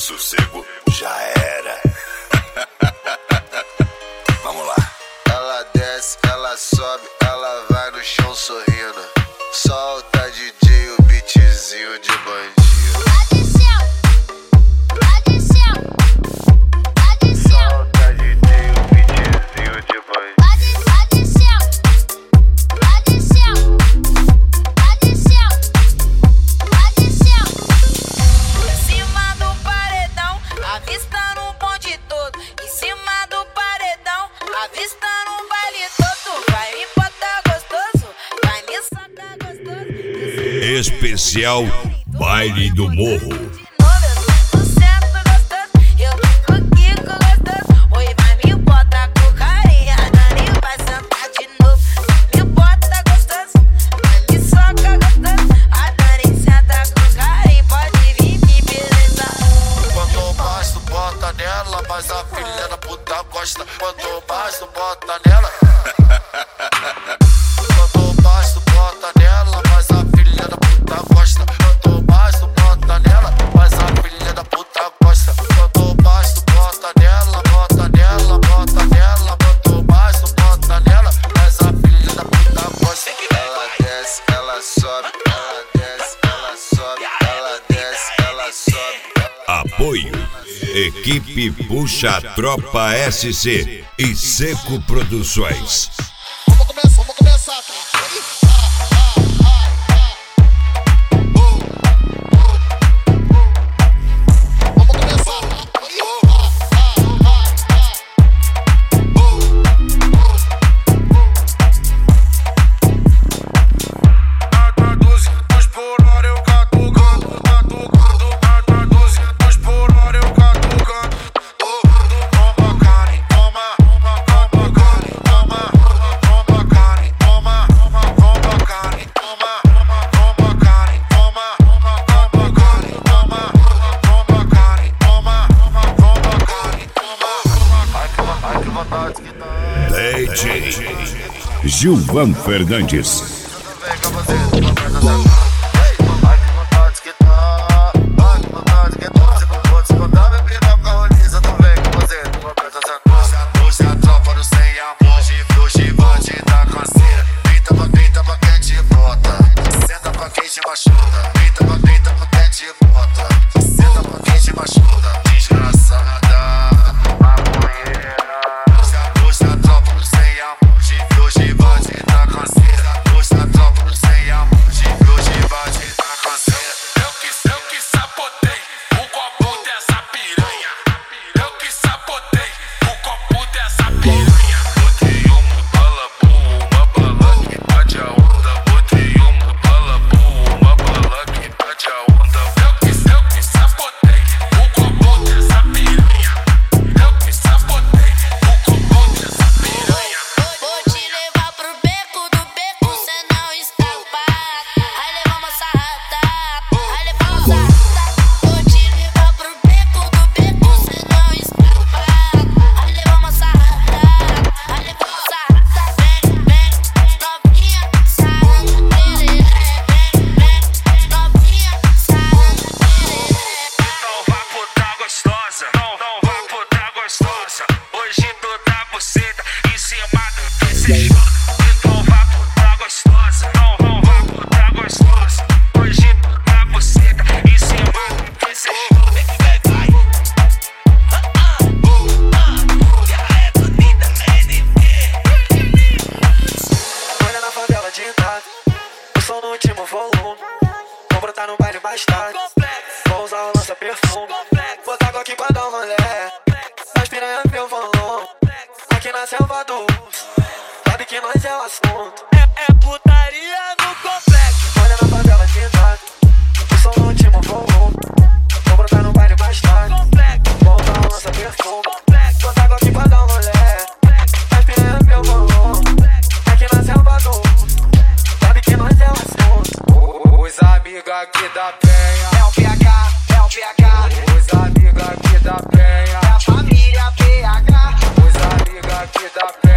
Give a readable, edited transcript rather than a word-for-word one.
sossego já era. Vamos lá. Ela desce, ela sobe, ela vai no chão sorrindo. Solta DJ o beatzinho de bandido. Solta DJ o beatzinho de bandido. Em cima do paredão, avistando um bonde todo. Em cima do paredão, avistando um baile todo. Vai me botar gostoso, vai me sacar gostoso. Especial Baile do Morro. Mas a filha da puta gosta. Quando baixo, bota nela. Quando baixo, bota nela. Mas a filha da puta gosta. Quando baixo, bota nela. Mas a filha da puta gosta. Quando baixo, bota nela. Bota nela, bota nela. Quando baixo, bota nela. Mas a filha da puta gosta. Ela desce, ela sobe. Ela desce, ela sobe. Ela desce, ela sobe. Apoio Equipe Puxa Tropa SC e Seco Produções. Vamos começar. DJ Gilvan Fernandes. Vou brotar no baile mais tarde. Vou usar o lança-perfume. Botar água aqui pra dar um rolê. As piranha meu valor. Aqui na selva do sabe que nós é o assunto. É putaria no complexo. Olha na favela de idade. O som no último voo. Vou brotar no baile mais tarde. Vou usar o lança-perfume. Botar água aqui pra dar um rolê. As piranha meu valor. Aqui na selva do sabe que nós é o assunto. Os amigos aqui da Penha é o PH. Os amigos aqui da Penha é a família PH. Os amigos aqui da Penha